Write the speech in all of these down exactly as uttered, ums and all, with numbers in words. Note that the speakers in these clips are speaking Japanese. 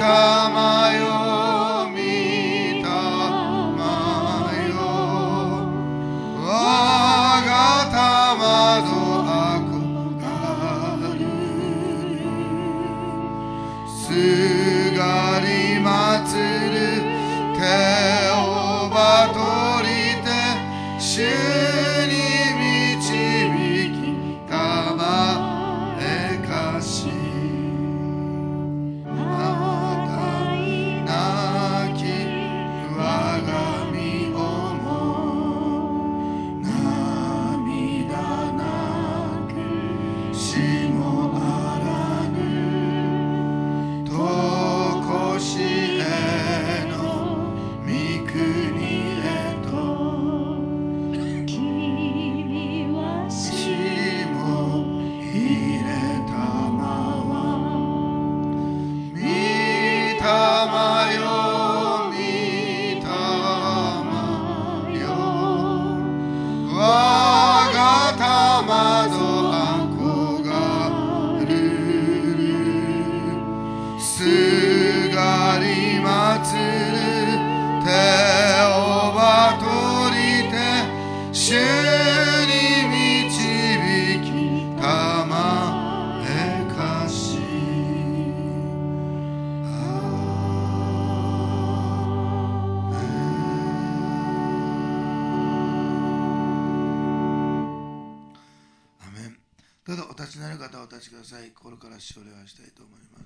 どうぞお立ちになる方はお立ちください。心から主をお願いしたいと思います。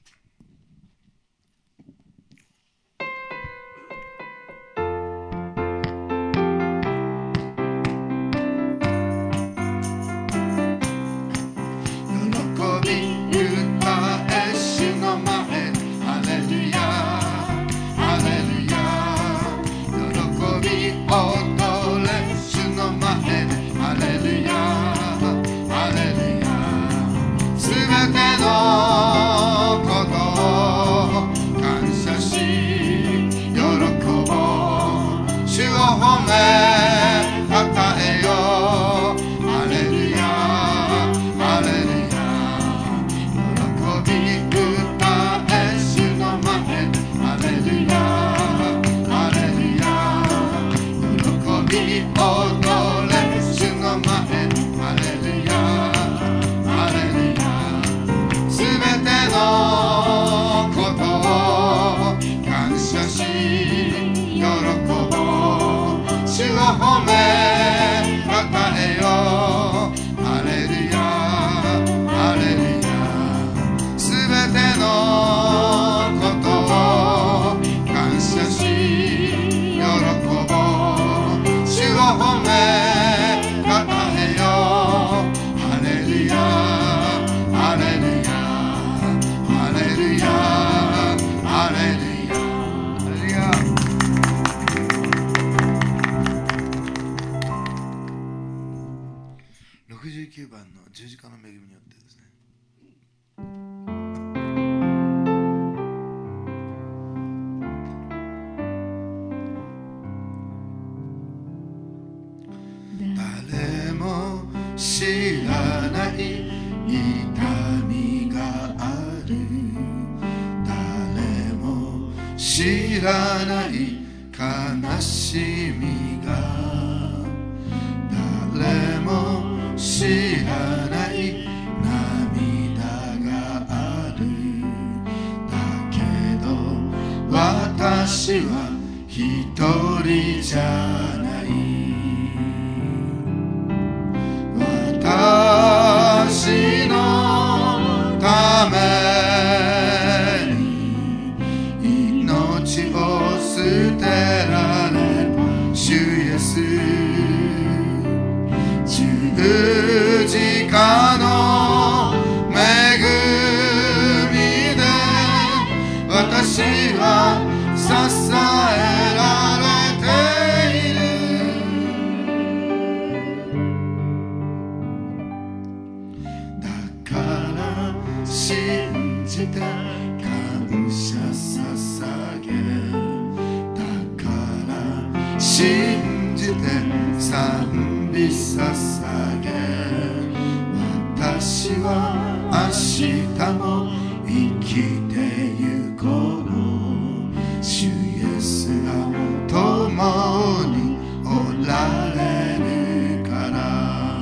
ろくじゅうきゅうばんの十字架の恵みによってですね、誰も知らない痛みがある、誰も知らない悲しみが、誰も知らない涙がある。だけど私は一人じゃない。私のために命を捨てられた主イエス、十字架の恵みで私は支えられている。だから信じて感謝捧げ、だから信じて賛美捧げ、私は明日も生きてゆこが共におられるから。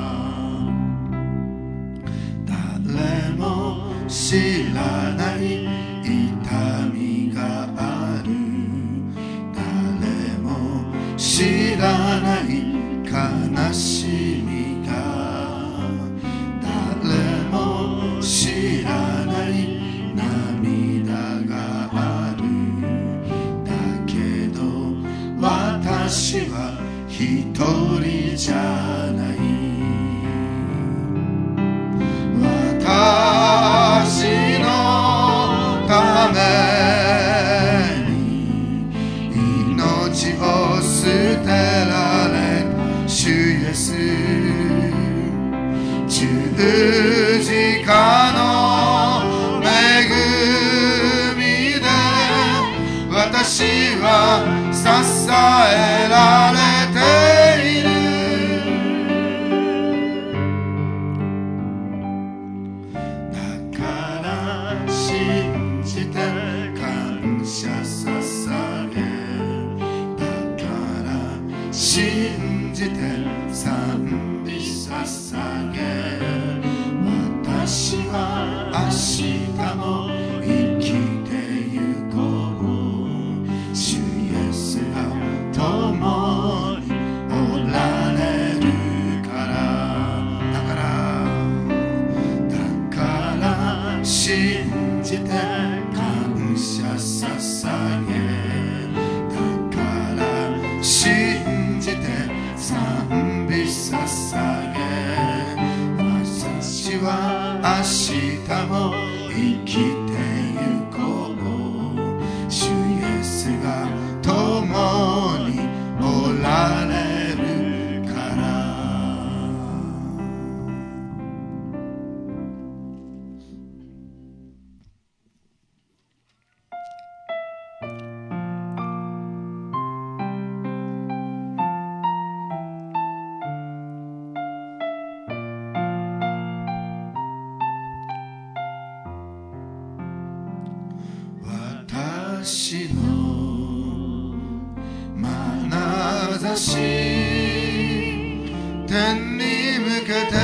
誰も知らない痛みがある、誰も知らない悲しみが、誰も知らない涙がある。だけど私は一人じゃない。私のために命を捨てられ、主イエス、十字架の恵みで私は支えられている。だから信じて感謝捧げ、だから信じて賛美捧げ、私は明日も生きてゆこう。主イエスが共におられるから。だからだから信じて感謝捧げ、だから信じて賛美捧げ、私は明日も生きてゆこう。主イエスが共におられるから。私の眼差し天に向けて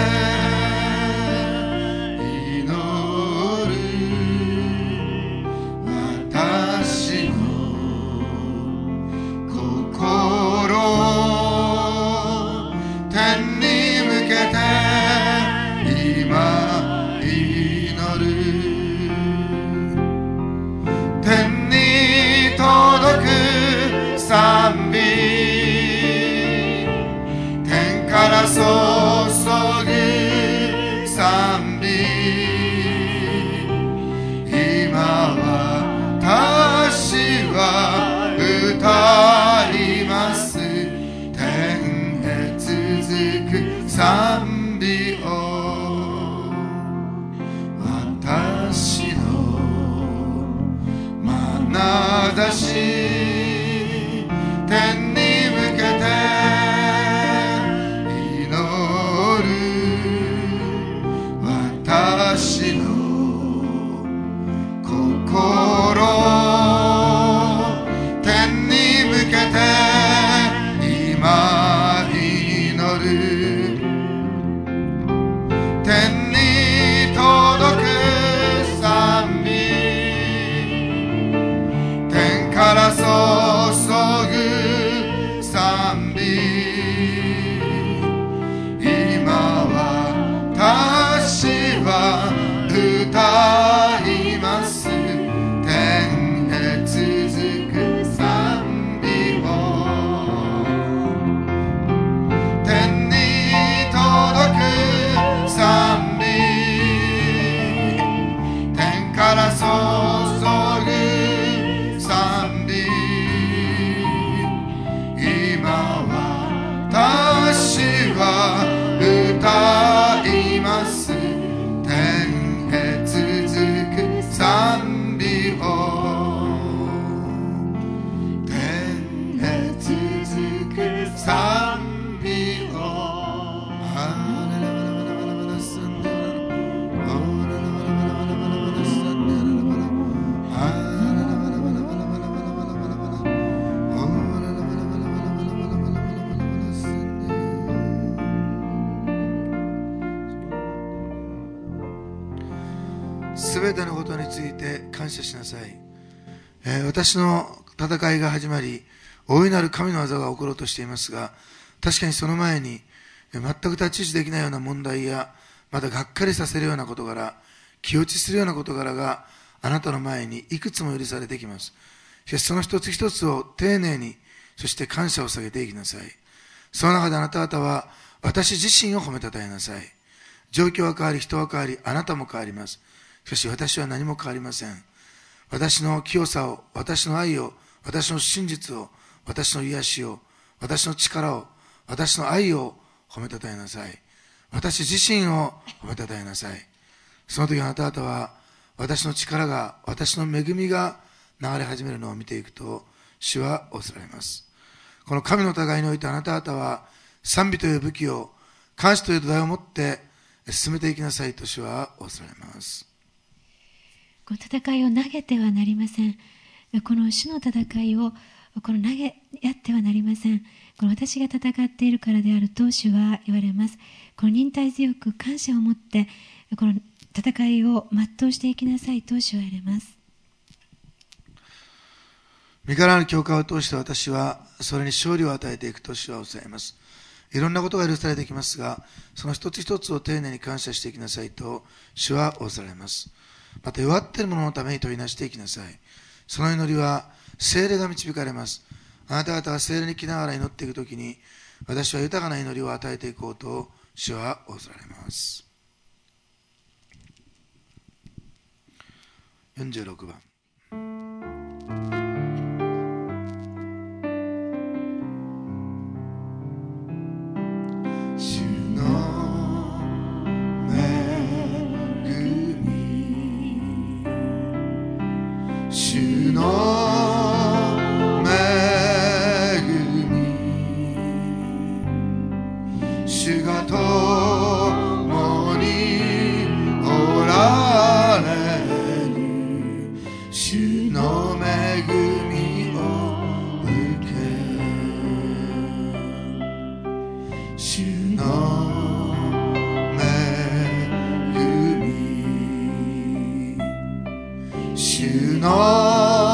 祈る。私の心天に向けて今祈る。天に届く賛美、天から注ぐ賛美、今私は歌います。天へ続く賛美を。私の眼差し天に向けて祈る。私の心天に向けて今祈る。天に届く賛美、天からすべてのことについて感謝しなさい。えー、私の戦いが始まり、大いなる神の技が起ころうとしていますが、確かにその前に全く太刀打ちできないような問題や、またがっかりさせるような事柄、気落ちするような事柄があなたの前にいくつも許されてきます。しかしその一つ一つを丁寧に、そして感謝を下げていきなさい。その中であなた方は私自身を褒めたたえなさい。状況は変わり、人は変わり、あなたも変わります。しかし私は何も変わりません。私の清さを、私の愛を、私の真実を、私の癒しを、私の力を、私の愛を褒めたたえなさい。私自身を褒めたたえなさい。その時あなた方は私の力が、私の恵みが流れ始めるのを見ていくと、主は仰せられます。この神の戦いにおいてあなた方は賛美という武器を、感謝という土台を持って進めていきなさいと主は仰せられます。 この戦いを投げてはなりません。この主の戦いをこの投げやってはなりません。この私が戦っているからであると主は言われます。この忍耐強く感謝を持ってこの戦いを全うしていきなさいと主は言われます。 身からの教会を通して私はそれに勝利を与えていくと主はおっしゃいます。いろんなことが許されてきますが、その一つ一つを丁寧に感謝していきなさいと主は仰せられます。また弱っている者のために問いなしていきなさい。その祈りは聖霊が導かれます。あなた方が聖霊に来ながら祈っていくときに、私は豊かな祈りを与えていこうと主は仰せられます。よんじゅうろくばん。主の恵み、主の恵み、主が共におられる、主の恵みを受け、主の恵み、主の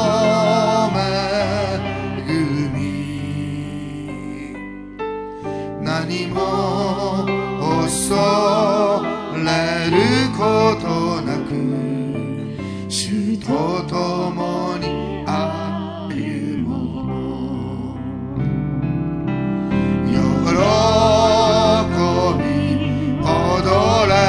何も恐れることなく、主と共に歩もう。喜び踊れ、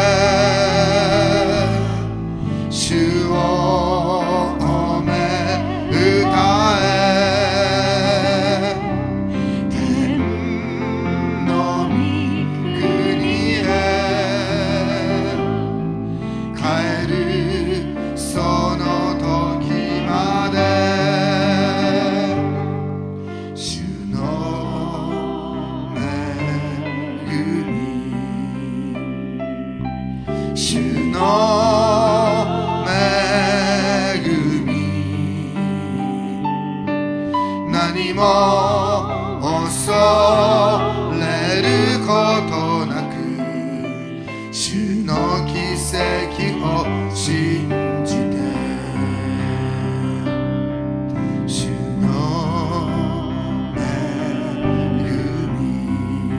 主を褒め歌え、天の御国へ帰るその時まで、主の恵み、主の恵み、何も恐れることなく、主の奇跡を信じて、主の恵み、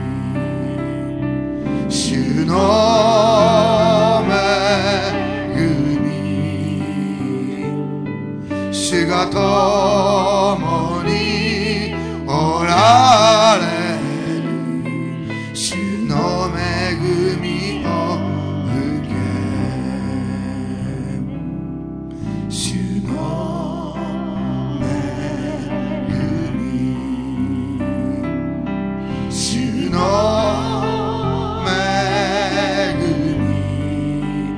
主の恵み、主が共におられる、主の恵みを受け、主の恵み、主の恵み、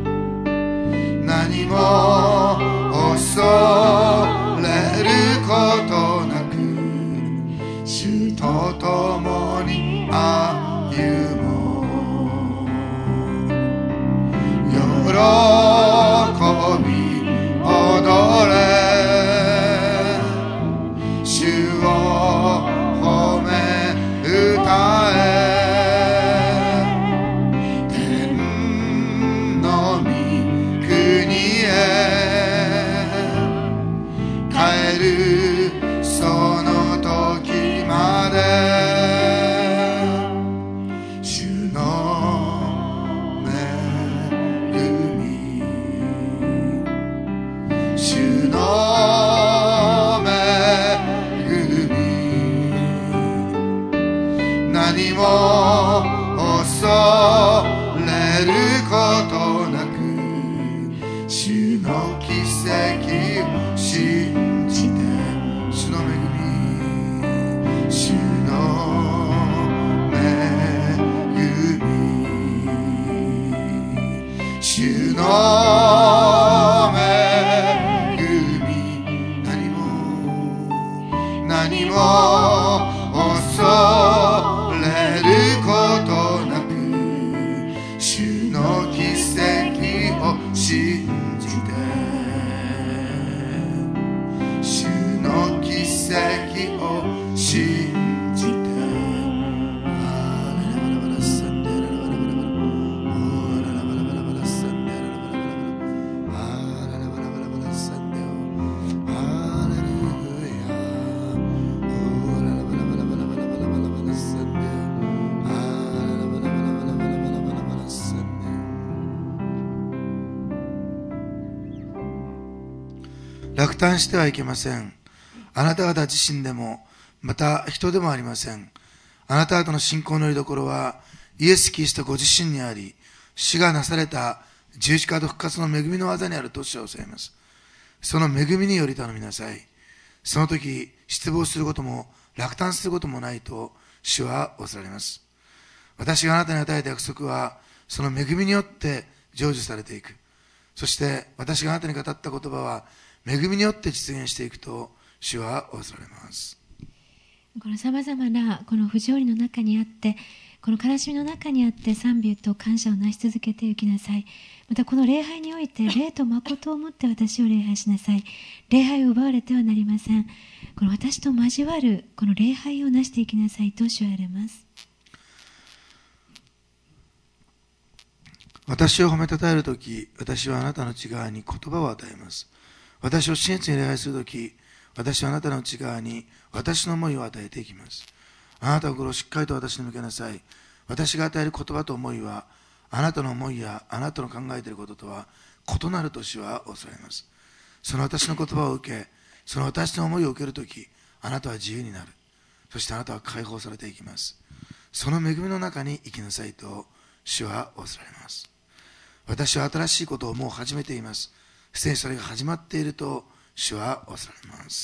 何も恐れることなく、主と共に歩もう。喜び踊れ、主を褒め歌え、天の御国主の奇跡を信じて、主の恵み、主の恵み、主の恵み、何も何も恐れることなく、主の奇跡を信じて、主の奇跡を信じて、落胆してはいけません。あなた方自身でも、また人でもありません。あなた方の信仰の拠り所は、イエス・キリストご自身にあり、主がなされた十字架と復活の恵みの技にあると主はおっしゃいます。その恵みにより頼みなさい。その時、失望することも、落胆することもないと、主はおっしゃられます。私があなたに与えた約束は、その恵みによって成就されていく。そして、私があなたに語った言葉は、恵みによって実現していくと主はおっしゃられます。 このさまざまなこの不条理の中にあって、この悲しみの中にあって賛美と感謝をなし続けていきなさい。またこの礼拝において霊と誠をもって私を礼拝しなさい。礼拝を奪われてはなりません。この私と交わるこの礼拝をなしていきなさいと主は言われます。 私を褒めたたえるとき、私はあなたの内側に言葉を与えます。私を真実に礼拝するとき、私はあなたの内側に私の思いを与えていきます。あなたの心をしっかりと私に向けなさい。私が与える言葉と思いは、あなたの思いやあなたの考えていることとは異なると主はおっしゃいます。その私の言葉を受け、その私の思いを受けるとき、あなたは自由になる。そしてあなたは解放されていきます。その恵みの中に生きなさいと主はおっしゃられます。私は新しいことをもう始めています。すでにそれが始まっていると主はおっしゃられます。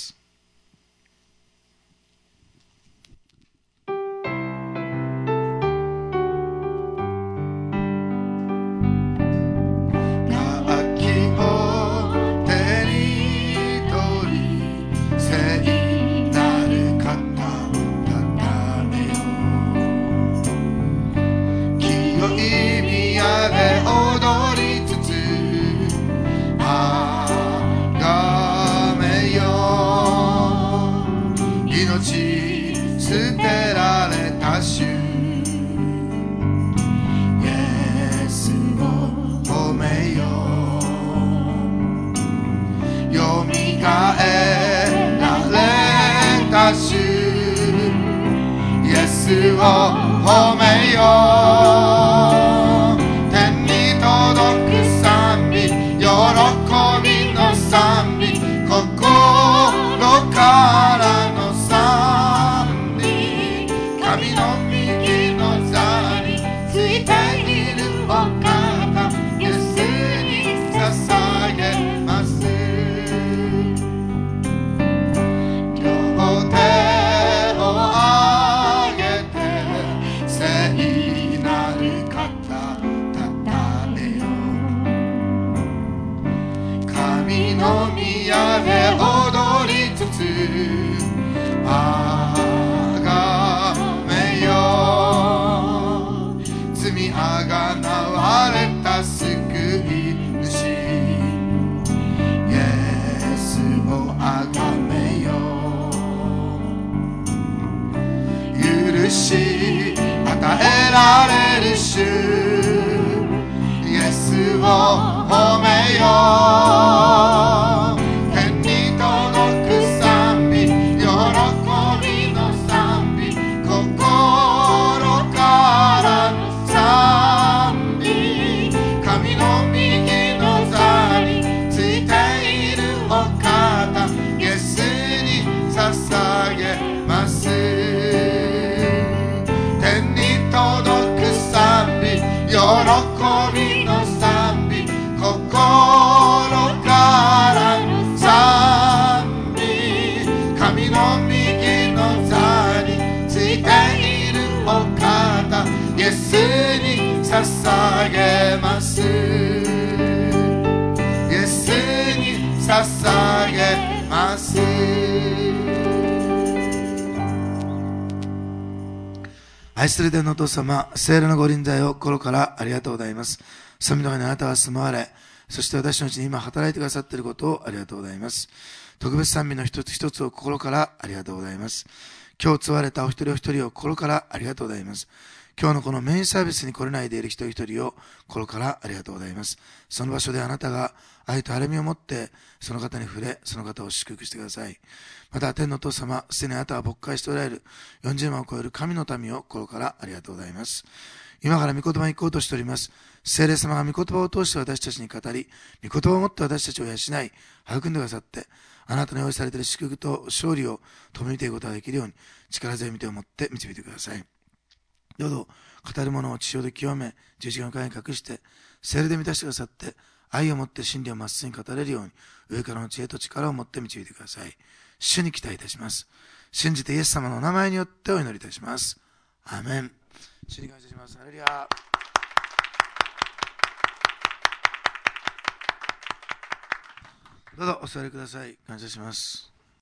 褒めよう。天に届く賛美、喜びの賛美、心からの賛美、神の右の座についているお方、イエスに捧げます。両手をの宮で踊りつつあがめよう。罪あがなわれた救い主イエスをあがめよう。許し与えられる主イエスを褒めよう。喜びの賛美、心愛する天のお父様、聖霊のご臨在を心からありがとうございます。その中にあなたは住まわれ、そして私のうちに今働いてくださっていることをありがとうございます。特別賛美の一つ一つを心からありがとうございます。今日継われたお一人お一人を心からありがとうございます。今日のこのメインサービスに来れないでいる一人一人を心からありがとうございます。その場所であなたが愛と晴れみを持ってその方に触れ、その方を祝福してください。また天のお父様、すでにあなたは牧会しておられるよんじゅうまんを超える神の民を心からありがとうございます。今から御言葉に行こうとしております。聖霊様が御言葉を通して私たちに語り、御言葉を持って私たちを養い、育んでくださって、あなたの用意されている祝福と勝利を共に見ていくことができるように、力強い御手を持って導いてください。どうぞ、語るものを地上で清め、十字架の陰に隠して、聖霊で満たしてくださって、愛を持って真理をまっすぐに語れるように、上からの知恵と力を持って導いてください。主に期待いたします。信じてイエス様のお名前によってお祈りいたします。アーメン。主に感謝します。ハレルヤ。どうぞお座りください。感謝します。